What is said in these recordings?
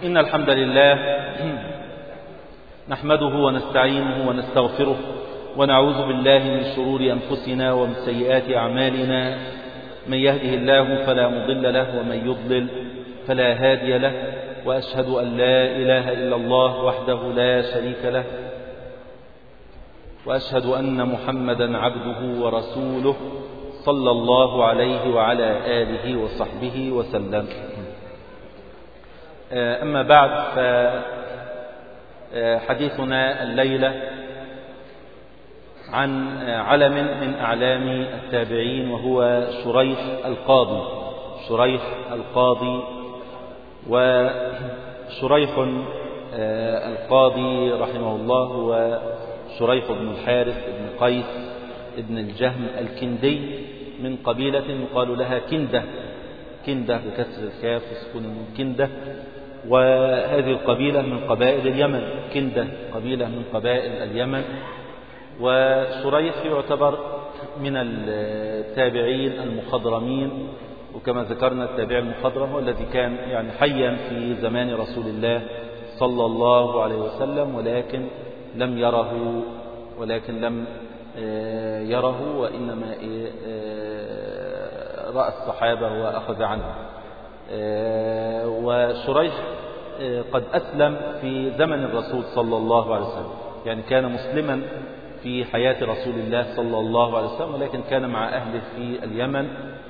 إن الحمد لله نحمده ونستعينه ونستغفره ونعوذ بالله من شرور أنفسنا ومن سيئات أعمالنا. من يهده الله فلا مضل له ومن يضلل فلا هادي له، وأشهد أن لا إله إلا الله وحده لا شريك له، وأشهد أن محمدا عبده ورسوله صلى الله عليه وعلى آله وصحبه وسلم. أما بعد، فحديثنا الليلة عن علم من أعلام التابعين، وهو شريح القاضي. شريح القاضي، وشريح القاضي رحمه الله هو شريح بن الحارث بن قيس بن الجهم الكندي، من قبيلة يقال لها كندة، كندة بكسر الكاف وسكون النون، كندة. وهذه القبيلة من قبائل اليمن، كندة قبيلة من قبائل اليمن. وشريح يعتبر من التابعين المخضرمين، وكما ذكرنا التابع المخضرم هو الذي كان يعني حيا في زمان رسول الله صلى الله عليه وسلم، ولكن لم يره وإنما رأى الصحابة وأخذ عنه. وشريح قد أسلم في زمن الرسول صلى الله عليه وسلم، يعني كان مسلما في حياة رسول الله صلى الله عليه وسلم، ولكن كان مع أهله في اليمن،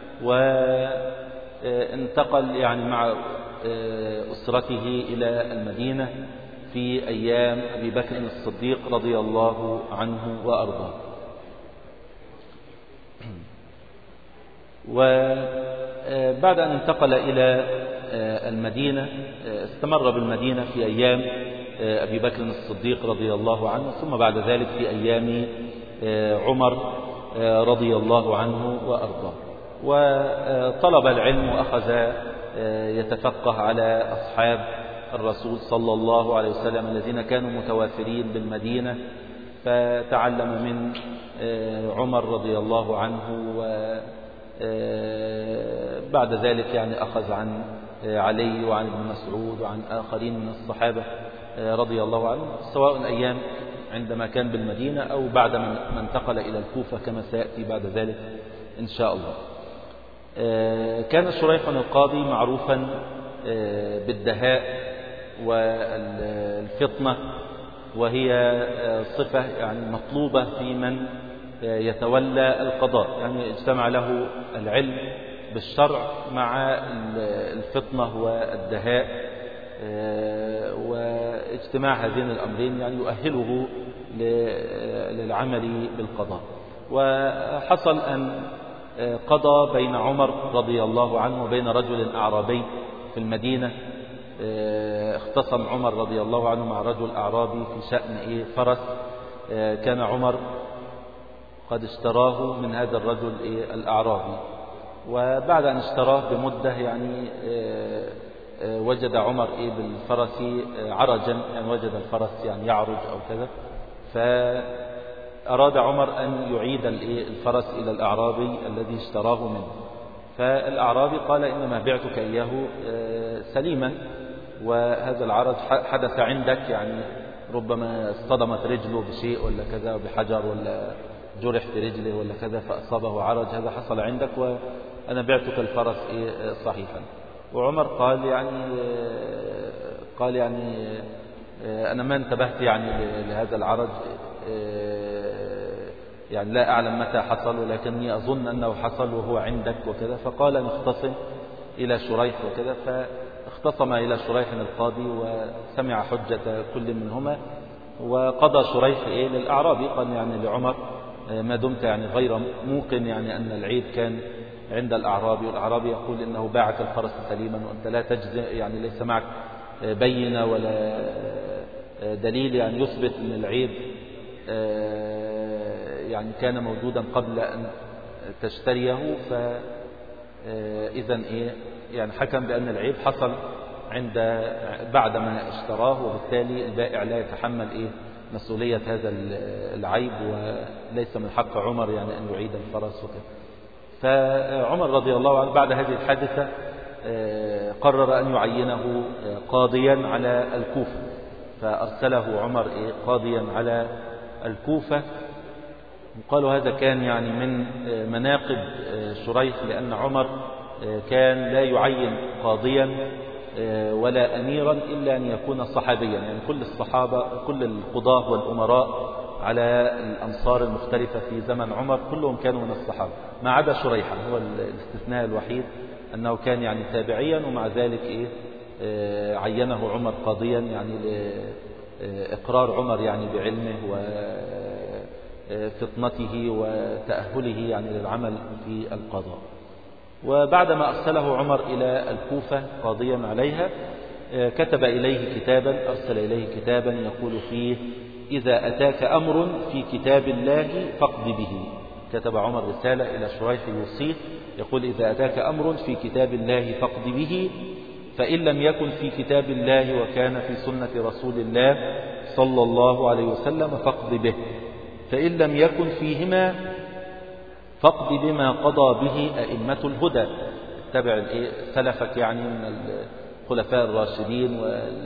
وانتقل يعني مع أسرته إلى المدينة في أيام أبي بكر الصديق رضي الله عنه وأرضاه. وبعد أن انتقل إلى المدينة استمر بالمدينة في أيام أبي بكر الصديق رضي الله عنه، ثم بعد ذلك في أيام عمر رضي الله عنه وأرضاه. وطلب العلم وأخذ يتفقه على أصحاب الرسول صلى الله عليه وسلم الذين كانوا متوافرين بالمدينة، فتعلم من عمر رضي الله عنه، وبعد ذلك يعني أخذ عن علي وعن ابن مسعود وعن آخرين من الصحابة رضي الله عنهم، سواء أيام عندما كان بالمدينة أو بعد ما انتقل إلى الكوفة كما سيأتي بعد ذلك إن شاء الله. كان شريح القاضي معروفا بالدهاء والفطنة، وهي صفة يعني مطلوبة في من يتولى القضاء، يعني اجتمع له العلم بالشرع مع الفطنة والدهاء، واجتماع هذين الأمرين يعني يؤهله للعمل بالقضاء. وحصل أن قضى بين عمر رضي الله عنه وبين رجل أعرابي في المدينة. اختصم عمر رضي الله عنه مع رجل أعرابي في شأن فرس كان عمر قد اشتراه من هذا الرجل الأعرابي. وبعد أن اشتراه بمدة يعني وجد عمر بالفرس عرجا، يعني وجد الفرس يعني يعرج أو كذا، فأراد عمر أن يعيد الفرس إلى الأعرابي الذي اشتراه منه. فالأعرابي قال: إنما بعتك إياه سليما، وهذا العرج حدث عندك، يعني ربما اصطدمت رجله بشيء ولا كذا، بحجر ولا جرح في رجله ولا كذا فأصابه عرج، هذا حصل عندك وأنا بعتك الفرس صحيحا. وعمر قال يعني أنا ما انتبهت يعني لهذا العرج، يعني لا أعلم متى حصل، ولكني أظن أنه حصل وهو عندك وكذا. فقال: نختصم إلى شريح وكذا. فاختصم إلى شريح القاضي وسمع حجة كل منهما، وقضى شريح للأعرابي، قال يعني لعمر: ما دمت يعني غير موقن يعني أن العيب كان عند الأعرابي، والأعرابي يقول إنه باعك الفرس سليما وأنت لا تجزئ، يعني ليس معك بينة ولا دليل يعني يثبت أن العيب يعني كان موجودا قبل أن تشتريه، فإذا يعني حكم بأن العيب حصل بعد ما اشتراه، وبالتالي البائع لا يتحمل مسؤولية هذا العيب، وليس من حق عمر يعني أن يعيد الفرس وكذا. فعمر رضي الله عنه بعد هذه الحادثة قرر أن يعينه قاضيا على الكوفة، فأرسله عمر قاضيا على الكوفة. قالوا هذا كان يعني من مناقب شريح، لأن عمر كان لا يعين قاضيا ولا أميرا إلا أن يكون صحابيا، يعني كل الصحابة كل القضاة والأمراء على الأمصار المختلفة في زمن عمر كلهم كانوا من الصحابة ما عدا شريحا، هو الاستثناء الوحيد أنه كان يعني تابعيا، ومع ذلك عينه عمر قاضيا، يعني إقرار عمر يعني بعلمه وفطنته وتأهله يعني للعمل في القضاء. وبعدما أرسله عمر إلى الكوفة قاضيا عليها كتب إليه كتابا، أرسل إليه كتابا يقول فيه: إذا أتاك أمر في كتاب الله فاقض به. كتب عمر رسالة إلى شريح يوصيه يقول: إذا أتاك أمر في كتاب الله فاقض به، فإن لم يكن في كتاب الله وكان في سنة رسول الله صلى الله عليه وسلم فاقض به، فإن لم يكن فيهما فاقض بما قضى به أئمة الهدى. اتبع سلفك يعني من الخلفاء الراشدين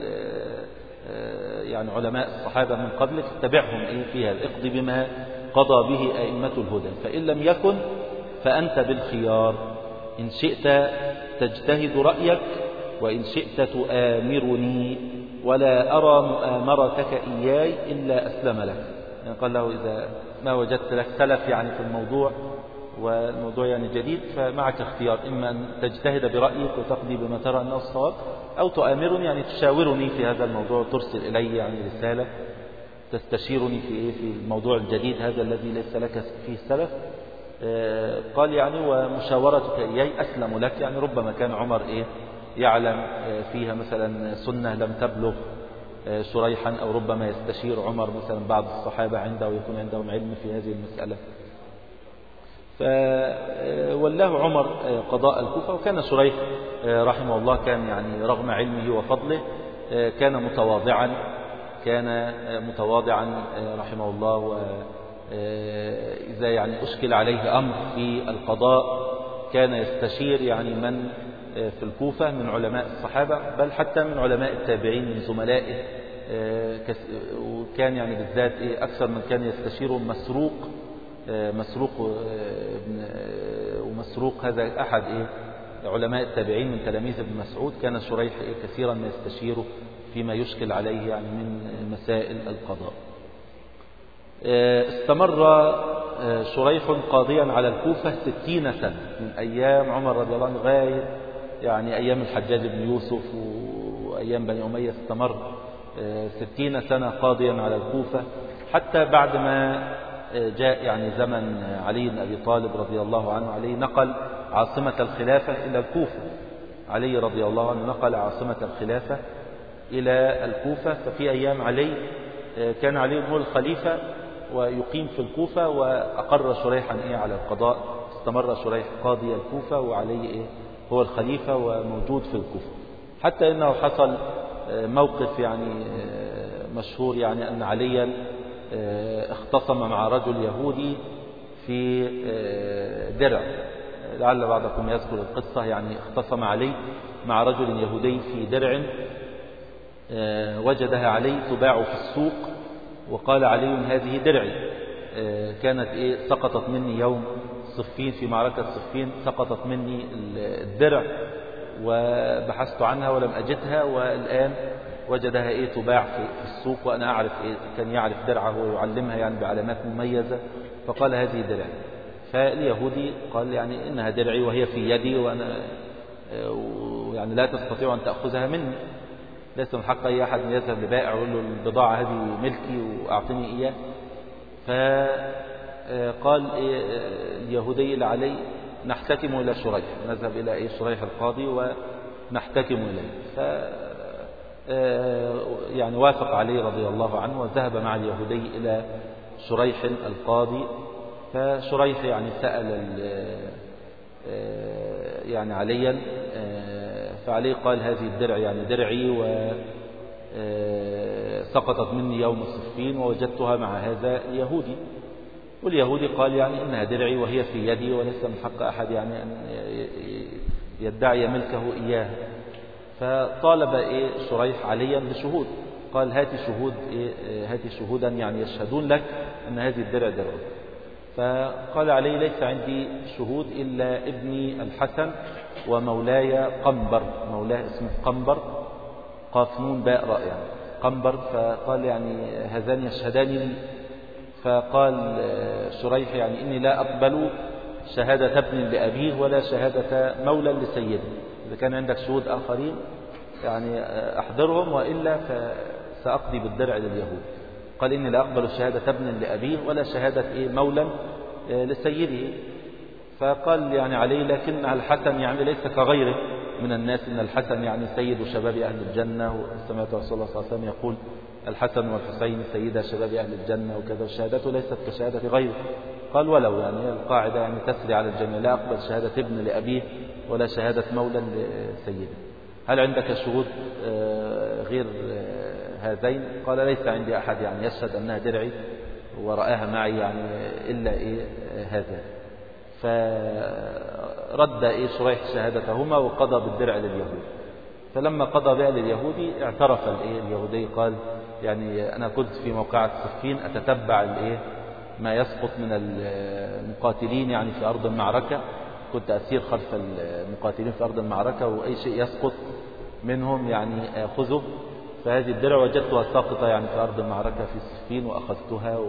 يعني علماء الصحابة من قبلك، اتبعهم في هذا، اقض بما قضى به أئمة الهدى، فإن لم يكن فأنت بالخيار، إن شئت تجتهد رأيك وإن شئت تؤامرني، ولا أرى مؤامرتك إياي إلا أسلم لك. يعني قال له: إذا ما وجدت لك سلف يعني في الموضوع والموضوع يعني جديد، فمعك اختيار، إما أن تجتهد برأيك وتقضي بما ترى أنه الصواب، أو تؤامرني يعني تشاورني في هذا الموضوع، ترسل إلي يعني رسالة تستشيرني في الموضوع الجديد هذا الذي ليس لك فيه سلف. قال يعني: ومشاورتك إياي أسلم لك، يعني ربما كان عمر يعلم فيها مثلا سنة لم تبلغ شريحا، أو ربما يستشير عمر مثلا بعض الصحابة عنده ويكون عندهم علم في هذه المسألة. فولاه عمر قضاء الكوفة. وكان شريح رحمه الله كان يعني رغم علمه وفضله كان متواضعا رحمه الله، وإذا يعني أشكل عليه أمر في القضاء كان يستشير يعني من في الكوفة من علماء الصحابة، بل حتى من علماء التابعين من زملائه، وكان يعني بالذات أكثر من كان يستشيره ومسروق هذا أحد علماء التابعين من تلاميذ ابن مسعود. كان شريح كثيرا ما يستشيره فيما يشكل عليه يعني من مسائل القضاء. استمر شريح قاضيا على الكوفة 60 سنة من أيام عمر رضي الله عنه غاية يعني أيام الحجاج بن يوسف وأيام بني أمية. استمر 60 سنة قاضيا على الكوفة، حتى بعد ما جاء يعني زمن علي بن أبي طالب رضي الله عنه. علي نقل عاصمة الخلافة إلى الكوفة، علي رضي الله عنه نقل عاصمة الخلافة إلى الكوفة. ففي أيام علي كان علي هو الخليفة ويقيم في الكوفة، وأقر شريحا على القضاء. استمر شريح قاضي الكوفة وعلي هو الخليفة وموجود في الكوفة، حتى إنه حصل موقف يعني مشهور، يعني أن عليا اختصم مع رجل يهودي في درع. لعل بعضكم يذكر القصة. يعني اختصم علي مع رجل يهودي في درع وجدها علي تباع في السوق، وقال علي: هذه درعي، كانت سقطت مني يوم صفين في معركة صفين، سقطت مني الدرع وبحثت عنها ولم أجدها، والآن وجدها تباع في السوق، وأنا أعرف كان يعرف درعه ويعلمها يعني بعلامات مميزة، فقال: هذه درعي. فاليهودي قال: يعني إنها درعي وهي في يدي، وأنا يعني لا تستطيع أن تأخذها مني، ليس من حق أي أحد أن يذهب لبائع ويقول له البضاعة هذه ملكي وأعطني إياه. فقال اليهودي لعلي: نحتكم إلى شريح، نذهب إلى شريح القاضي ونحتكم إليه. يعني وافق علي رضي الله عنه وذهب مع اليهودي إلى شريح القاضي. فشريح يعني سأل يعني عليا، فعلي قال: هذه الدرع يعني درعي وسقطت مني يوم صفين ووجدتها مع هذا اليهودي. واليهودي قال: يعني إنها درعي وهي في يدي، وليس من حق أحد يعني أن يدعي ملكه إياه. فطالب شريح عليا بشهود، قال هات شهود هات شهودا يعني يشهدون لك أن هذه الدرع درعك. فقال علي ليس عندي شهود إلا ابني الحسن ومولاي قنبر، مولاه اسمه قنبر قاف نون باء راء يعني قنبر. فقال يعني هذان يشهدان لي. فقال شريح يعني إني لا أقبل شهادة ابن لأبيه ولا شهادة مولى لسيده، إذا كان عندك شهود آخرين يعني أحضرهم وإلا فسأقضي بالدرع لليهود. قال إني لا أقبل شهادة ابن لأبيه ولا شهادة مولى لسيده. فقال يعني عليه لكن الحسن يعني ليس كغيره من الناس، إن الحسن يعني سيد شباب أهل الجنة، وسمعت رسول الله صلى الله عليه وسلم يقول الحسن والحسين سيدا شباب أهل الجنة وكذا، شهادته ليست كشهادة غيره. قال ولو يعني القاعدة يعني تسري على الجميع، لا أقبل شهادة ابن لأبيه ولا شهادة مولى لسيده. هل عندك شهود غير هذين؟ قال ليس عندي أحد يعني يشهد أنها درعي ورآها معي يعني إلا هذا. فرد شريح شهادتهما وقضى بالدرع لليهود. فلما قضى بها لليهودي اعترف اليهودي، قال يعني أنا كنت في موقعة صفين أتتبع ما يسقط من المقاتلين يعني في أرض المعركة، كنت أسير خلف المقاتلين في أرض المعركة، وأي شيء يسقط منهم يعني أخذه. فهذه الدرع وجدتها ساقطة يعني في أرض المعركة في صفين وأخذتها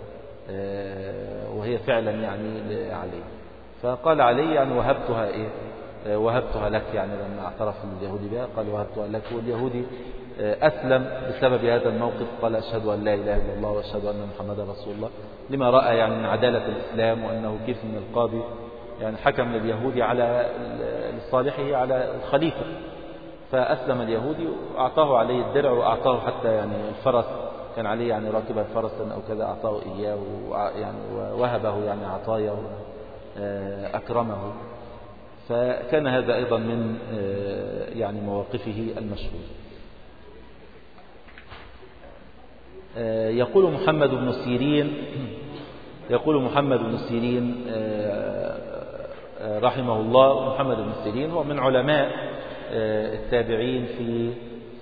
وهي فعلا يعني علي. فقال علي يعني وهبتها لك، يعني لما اعترف اليهودي بها قال وهبتها لك. واليهودي أسلم بسبب هذا الموقف، قال أشهد أن لا إله إلا الله وأشهد أن محمدا رسول الله، لما رأى يعني من عدالة الإسلام وأنه كيف من القاضي يعني حكم لليهودي على لصالحه على الخليفة. فأسلم اليهودي وأعطاه عليه الدرع، وأعطاه حتى يعني الفرس، كان عليه يعني راكبا فرسا أو كذا، أعطاه إياه يعني ووهبه يعني عطايا أكرمه. فكان هذا أيضا من يعني مواقفه المشهور. يقول محمد بن سيرين رحمه الله. محمد بن سيرين هو من علماء التابعين في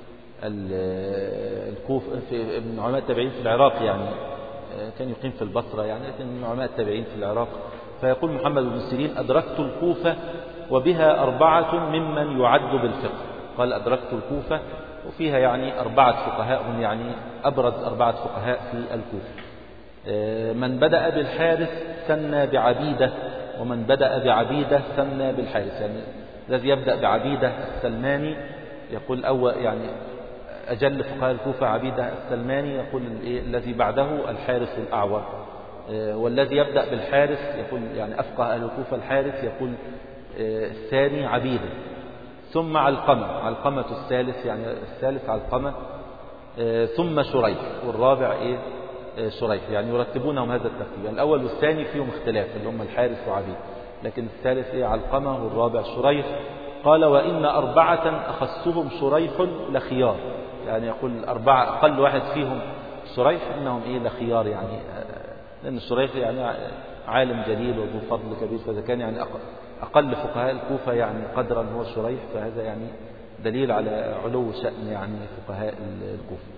الكوفة، من علماء التابعين في العراق، يعني كان يقيم في البصرة يعني، لكن من علماء التابعين في العراق. فيقول محمد بن سيرين أدركت الكوفة وبها 4 ممن يعد بالفقه. قال أدركت الكوفة وفيها يعني 4 فقهاء هم يعني أبرز 4 فقهاء في الكوفة. من بدأ بالحارث سنى بعبيدة، ومن بدأ بعبيدة سنى بالحارث. يعني الذي يبدأ بعبيدة السلماني يقول يعني أجل فقهاء الكوفة عبيدة السلماني، يقول الذي بعده الحارث الأعور. والذي يبدأ بالحارث يقول يعني أفقه أهل الكوفة الحارث، يقول الثاني عبيدة، ثم علقمة الثالث، يعني الثالث علقمة، ثم شريح، والرابع شريح. يعني يرتبونهم هذا الترتيب، الأول والثاني فيهم اختلاف اللي هم الحارث وعبيد، لكن الثالث علقمة والرابع شريح. قال وإن 4 أخصهم شريح لخيار، يعني يقول 4 أقل واحد فيهم شريح إنهم لخيار، يعني لأن شريح يعني عالم جليل وذو فضل كبير، فإذا كان يعني أقل فقهاء الكوفة يعني قدرا هو شريح، فهذا يعني دليل على علو شأن يعني فقهاء الكوفة.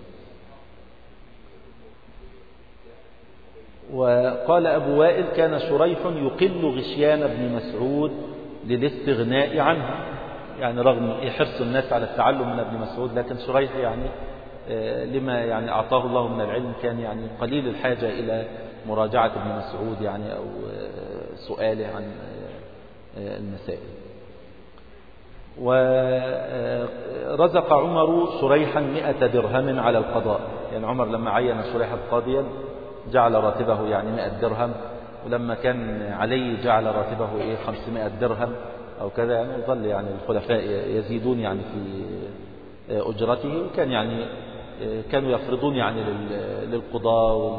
وقال أبو وائل كان شريح يقل غشيان بن مسعود للاستغناء عنه، يعني رغم حرص الناس على التعلم من ابن مسعود، لكن شريح يعني لما يعني أعطاه الله من العلم كان يعني قليل الحاجة إلى مراجعة ابن مسعود يعني أو سؤاله عن المسائل. ورزق عمر شريحا 100 درهم على القضاء، يعني عمر لما عين شريحا قاضيا جعل راتبه يعني 100 درهم، ولما كان علي جعل راتبه 500 درهم أو كذا، يعني ظل يعني الخلفاء يزيدون يعني في أجرته. وكان يعني كانوا يفرضون يعني للقضاة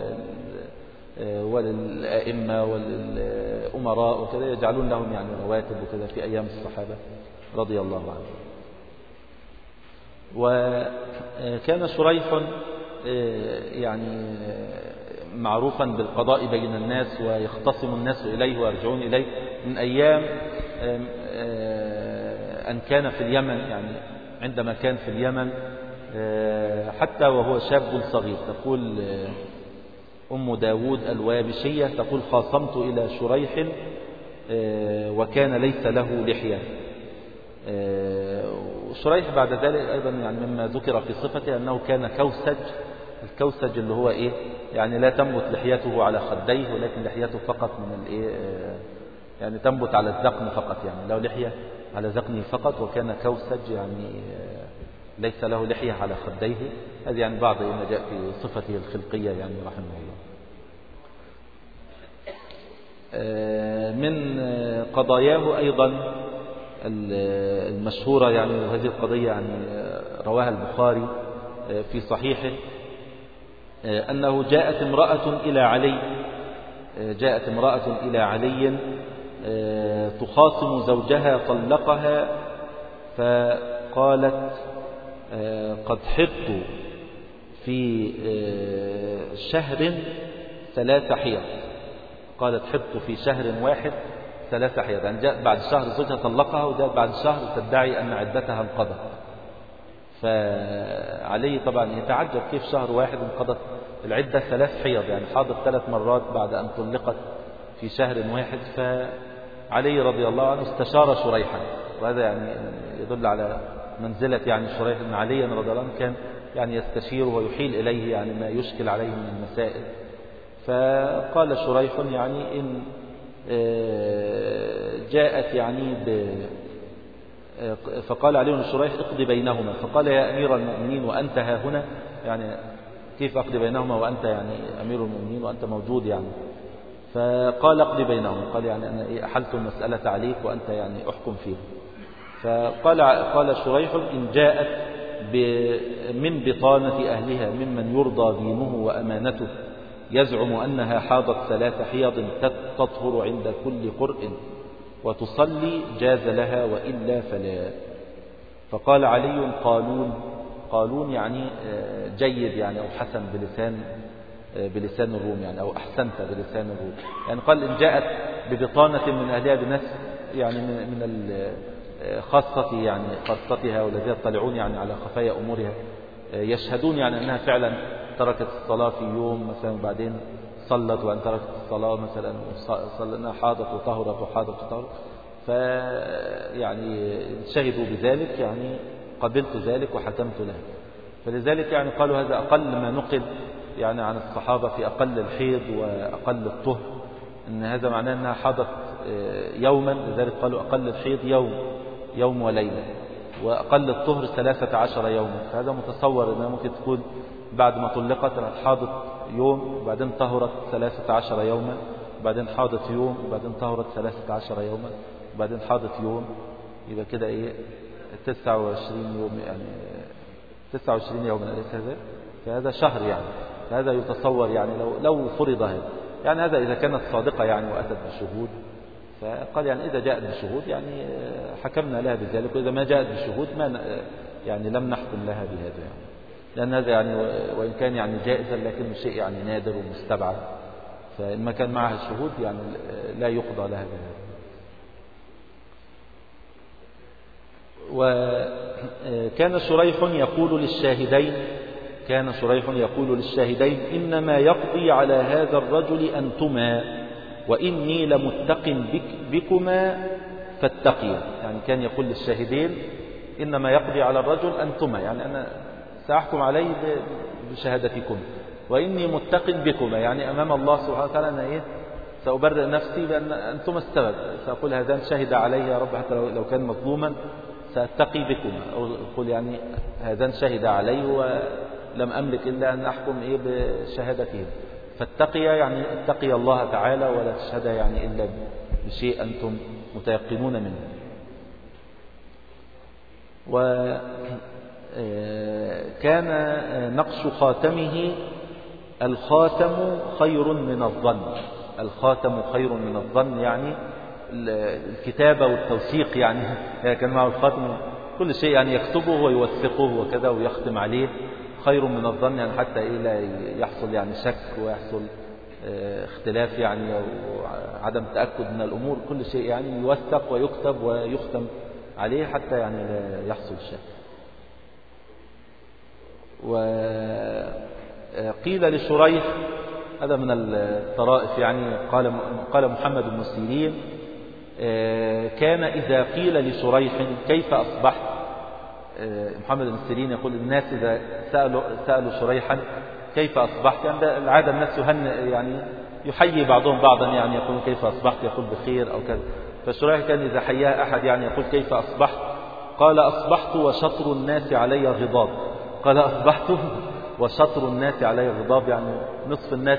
وللأئمة وللأمراء وكذا، يجعلون لهم يعني رواتب وكذا في أيام الصحابة رضي الله عنهم. وكان شريح يعني معروفا بالقضاء بين الناس، ويختصم الناس إليه ويرجعون إليه من أيام أن كان في اليمن، يعني عندما كان في اليمن حتى وهو شاب صغير. تقول أم داود الوابشية تقول خاصمت إلى شريح وكان ليس له لحية. شريح بعد ذلك أيضا يعني مما ذكر في صفته أنه كان كوسج. الكوسج اللي هو إيه؟ يعني لا تنبت لحيته على خديه، ولكن لحيته فقط من الإيه، يعني تنبت على الذقن فقط، يعني له لحية على ذقنه فقط، وكان كوسج يعني ليس له لحية على خديه. هذه يعني بعض ما جاء في صفته الخلقية يعني رحمه الله. من قضاياه أيضا المشهورة، يعني وهذه القضية يعني رواها البخاري في صحيحه، أنه جاءت امرأة إلى علي تخاصم زوجها طلقها، فقالت قد حضت في شهر 3 حيض. قالت حضت في شهر واحد 3 حيض، يعني جاءت بعد شهر زوجها طلقها، وجاءت بعد شهر تدعي أن عدتها انقضت. فعليه طبعا يتعجب كيف شهر واحد انقضت العدة 3 حيض، يعني حاضت 3 مرات بعد أن طلقت في شهر واحد. فعلي رضي الله عنه استشار شريحا، وهذا يعني يدل على منزلة يعني شريح بن علي رضي الله عنه، كان يعني يستشيره ويحيل إليه يعني ما يشكل عليه من المسائل. فقال شريح يعني إن جاءت يعني فقال عليه بن شريح اقضي بينهما. فقال يا أمير المؤمنين وأنت ها هنا، يعني كيف أقضي بينهما وأنت يعني أمير المؤمنين وأنت موجود يعني؟ فقال اقضي بينهما، قال يعني أنا أحلت المسألة عليك وأنت يعني أحكم فيها. قال شريح إن جاءت من بطانة أهلها ممن يرضى دينه وأمانته يزعم أنها حاضت 3 حيض تطهر عند كل قرء وتصلي جاز لها، وإلا فلا. فقال علي قالون يعني جيد يعني أو حسن بلسان الروم، يعني أو أحسنت بلسان الروم. يعني قال إن جاءت ببطانة من أهلها بناس يعني من خاصتها والذين يطلعون يعني على خفايا أمورها، يشهدون يعني أنها فعلا تركت الصلاة في يوم مثلا وبعدين صلت، وأن تركت الصلاة مثلا أنها حاضت وطهرت فيعني شهدوا بذلك، يعني قبلت ذلك وحكمت له. فلذلك يعني قالوا هذا أقل ما نقل يعني عن الصحابة في أقل الحيض وأقل الطهر، إن هذا معناه أنها حاضت يوما، لذلك قالوا أقل الحيض يوم وليلة، وأقل الطهر 13 يوما. فهذا متصور أنها ممكن تكون بعد ما طلقت حاضت يوم وبعدين طهرت 13 يوما، وبعدين حاضت يوم وبعدين طهرت 13 يوما، وبعدين حاضت يوم، يبقى كده ايه 29 يوم، يعني 29 يوما أليس هذا؟ فهذا شهر يعني. فهذا يتصور يعني لو فرض هذا، يعني هذا إذا كانت صادقة يعني وأتت بشهود. فقال يعني إذا جاءت بشهود يعني حكمنا لها بذلك، وإذا ما جاءت بشهود ما يعني لم نحكم لها بهذا يعني. لأن هذا يعني وإن كان يعني جائزا لكنه شيء يعني نادر ومستبعد، فإن ما كان معها الشهود يعني لا يقضى لها بهذا. وكان شريح يقول للشاهدين إنما يقضي على هذا الرجل أنتما، وإني لمتق بكما فاتقيا. يعني كان يقول للشاهدين إنما يقضي على الرجل أنتما، يعني أنا سأحكم عليه بشهادتكم، وإني متق بكما يعني أمام الله سبحانه وتعالى أنا سأبرئ نفسي بأن أنتم السبب. سأقول هذان شهد علي يا رب، حتى لو كان مظلوما سأتقي بكما، أو أقول يعني هذان شهد علي ولم أملك إلا أن أحكم بشهادتهم. فاتقي يعني اتقي الله تعالى ولا تشهد يعني إلا بشيء أنتم متيقنون منه. وكان نقش خاتمه الخاتم خير من الظن، يعني الكتابة والتوثيق، يعني كان معه الخاتم كل شيء يعني يكتبه ويوثقه وكذا ويختم عليه، خير من الظن، يعني حتى لا يحصل يعني شك ويحصل اختلاف يعني أو عدم تأكد من الأمور. كل شيء يعني يوثق ويكتب ويختم عليه حتى يعني لا يحصل شك. وقيل لشريح، هذا من الطرائف يعني، قال محمد بن سيرين كان إذا قيل لشريح كيف أصبحت، محمد بن سيرين يقول الناس إذا سألوا شريحا كيف أصبحت، يعني العادة الناس يعني يحيي بعضهم بعضا، يعني يقول كيف أصبحت، يقول بخير أو كذا. فشريح كان إذا حياه أحد يعني يقول كيف أصبحت، قال أصبحت وشطر الناس علي غضاب. قال أصبحت وشطر الناس علي غضاب، يعني نصف الناس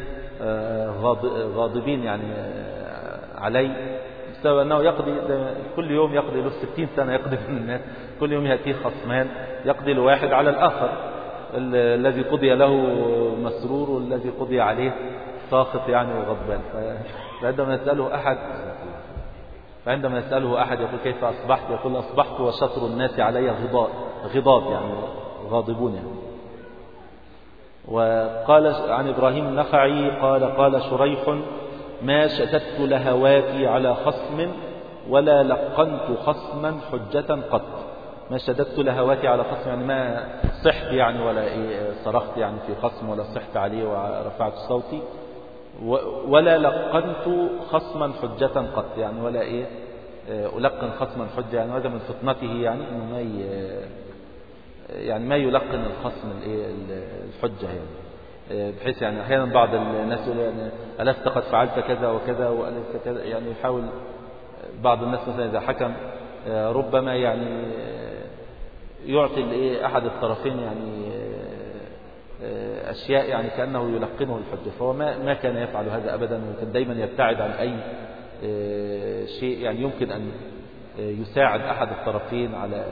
غاضبين يعني علي، بسبب أنه يقضي كل يوم، يقضي له 60 سنة يقضي من الناس، كل يوم يأتيه خصمان، يقضي الواحد على الآخر، الذي قضي له مسرور والذي قضي عليه ساخط يعني وغضبان. فعندما يسأله أحد يقول كيف أصبحت، يقول أصبحت وشطر الناس علي غضاب يعني غاضبون يعني. وقال عن إبراهيم النخعي قال شريح ما شتت لهواتي على خصم ولا لقنت خصما حجة قط. ما شددت لهواتي على خصم يعني ما صحت يعني ولا صرخت يعني في خصم، ولا صحت عليه ورفعت صوتي، ولا لقنت خصما حجة قط، يعني ولا ألقن خصما حجة، يعني هذا من فطنته يعني إنه ما يلقن الخصم الحجة يعني، بحيث يعني أحيانا بعض الناس يقول يعني ألست قد فعلت كذا وكذا وألست كذا، يعني يحاول بعض الناس مثلا إذا حكم ربما يعني يعطي أحد الطرفين يعني أشياء يعني كأنه يلقنه الحجة، فهو ما كان يفعل هذا أبدا، وكان دايما يبتعد عن أي شيء يعني يمكن أن يساعد أحد الطرفين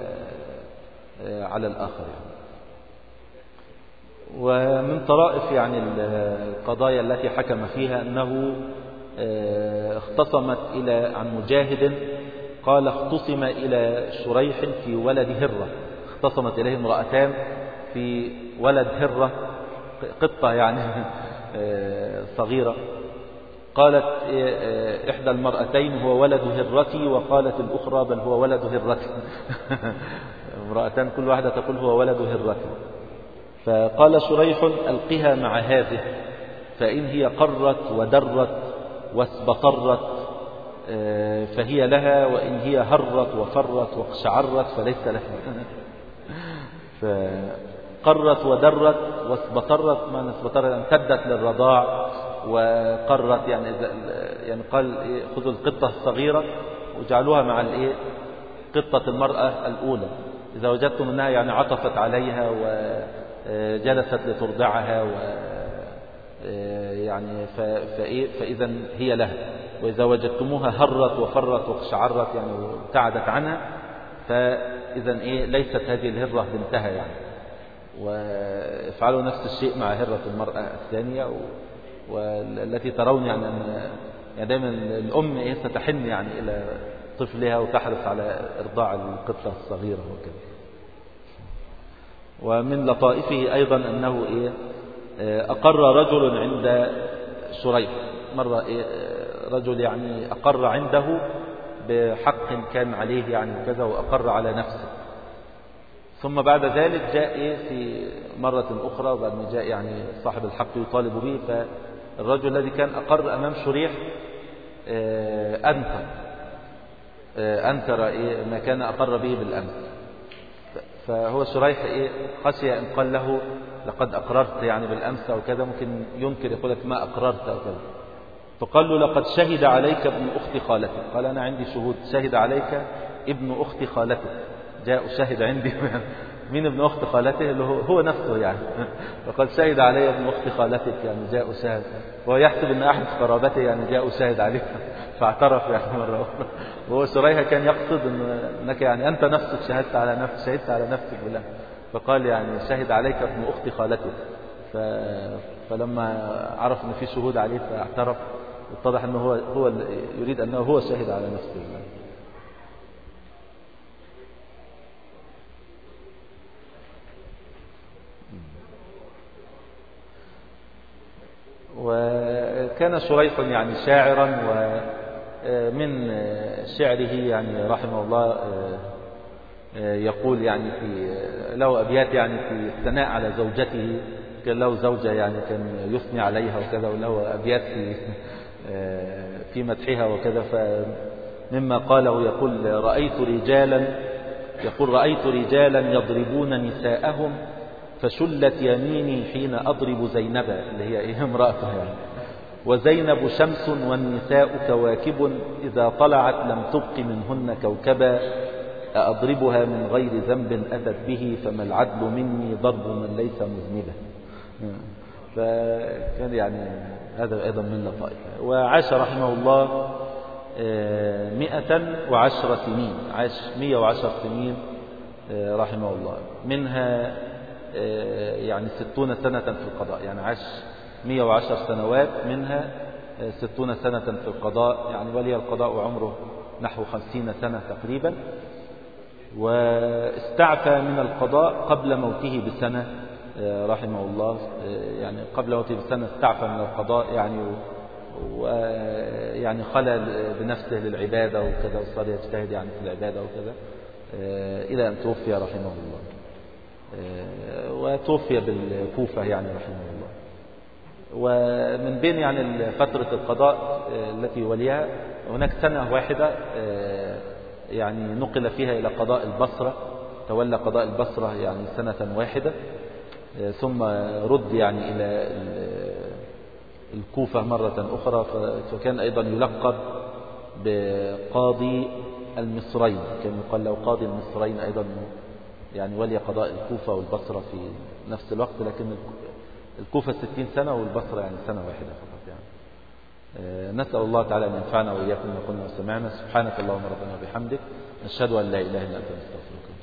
على الآخر يعني. ومن طرائف يعني القضايا التي حكم فيها أنه اختصمت عن مجاهد قال اختصم إلى شريح في ولد هرة، اختصمت إليه امرأتان في ولد هرة، قطة يعني صغيرة. قالت إحدى المرأتين هو ولد هرتي، وقالت الأخرى بل هو ولد هرتي. امرأتان كل واحدة تقول هو ولد هرتي. فقال شريح ألقها مع هذه، فإن هي قرت ودرت واسبطرت فهي لها، وإن هي هرت وفرت واقشعرت فليس لها. فقرت ودرت واسبطرت، ما اسبطرت امتدت للرضاع، وقرت يعني قال خذوا القطة الصغيرة وجعلوها مع قطة المرأة الأولى، إذا وجدتم أنها يعني عطفت عليها وجلست لترضعها يعني فإذا هي لها، وإذا وجدتموها هرت وفرت واقشعرت يعني وابتعدت عنها، فإذا ليست هذه الهرة بنتها يعني. وافعلوا نفس الشيء مع هرة المرأة الثانية، والتي ترون يعني أن يعني دائما الأم ستحن يعني إلى طفلها وتحرص على إرضاع القطة الصغيرة وكذا. ومن لطائفه أيضا أنه أقر رجل عند شريح مرة، رجل يعني أقر عنده بحق كان عليه يعني كذا، وأقر على نفسه، ثم بعد ذلك جاء في مرة أخرى، وبعد ما جاء يعني صاحب الحق يطالب به، فالرجل الذي كان أقر أمام شريح أنكر ما كان أقر به بالأمس. فهو شريح خشي أن قال له لقد أقررت يعني بالأمس أو كذا، ممكن ينكر يقول لك ما أقررت أو كذا. فقال له لقد شهد عليك ابن أخت خالتك. قال أنا عندي شهود، شهد عليك ابن أخت خالتك، جاء شهد عندي. مين ابن أخت خالته؟ اللي هو نفسه يعني. فقد شهد علي ابن أخت خالتك، يعني جاء شهد، وهو يحسب أن أحد قرابته يعني جاء شهد عليه، فاعترف يعني مرة أخرى. وهو شريح كان يقصد أنك يعني أنت نفسك شهدت على نفسك بالله. فقال يعني شهد عليك ابن أخت خالتك. فلما عرف أن في شهود عليه فاعترف، واتضح أنه هو يريد أنه هو شهد على نفسه. وكان شريح يعني شاعرا من شعره يعني رحمه الله يقول يعني في له أبيات يعني في الثناء على زوجته، كان له زوجة يعني كان يثني عليها وكذا، وله أبيات في مدحها وكذا. فمما قاله يقول رأيت رجالا يضربون نساءهم فشلت يميني حين أضرب زينب، اللي هي امرأته يعني، وزينب شمس والنساء كواكب إذا طلعت لم تبق منهن كوكبا، أضربها من غير ذنب أتت به فما العدل مني ضرب من ليس مذنبا. فكان يعني هذا أيضا من لطائفه. وعاش رحمه الله 110 سنين، عاش 110 سنين رحمه الله، منها يعني 60 سنة في القضاء، يعني عاش 110 سنوات منها 60 سنة في القضاء، يعني ولي القضاء وعمره نحو 50 سنة تقريبا. واستعفى من القضاء قبل موته بسنة رحمه الله، يعني قبل موته بسنة استعفى من القضاء يعني، ويعني خلى بنفسه للعبادة وكذا، وصار يجتهد يعني في العبادة وكذا إلى أن توفي رحمه الله. وتوفي بالكوفة يعني رحمه الله. ومن بين يعني فترة القضاء التي وليها هناك سنة واحدة يعني نقل فيها إلى قضاء البصرة، تولى قضاء البصرة يعني سنة واحدة، ثم رد يعني إلى الكوفة مرة أخرى. فكان أيضا يلقب بقاضي المصرين، كان يقال له قاضي المصرين أيضا، يعني ولي قضاء الكوفة والبصرة في نفس الوقت، لكن الكوفة 60 سنة والبصرة يعني سنة واحدة فقط يعني. نسأل الله تعالى أن ينفعنا وإياكم ما قلنا وسمعنا. سبحانك اللهم ربنا وبحمدك، نشهد أن لا إله إلا أنت نستغفرك.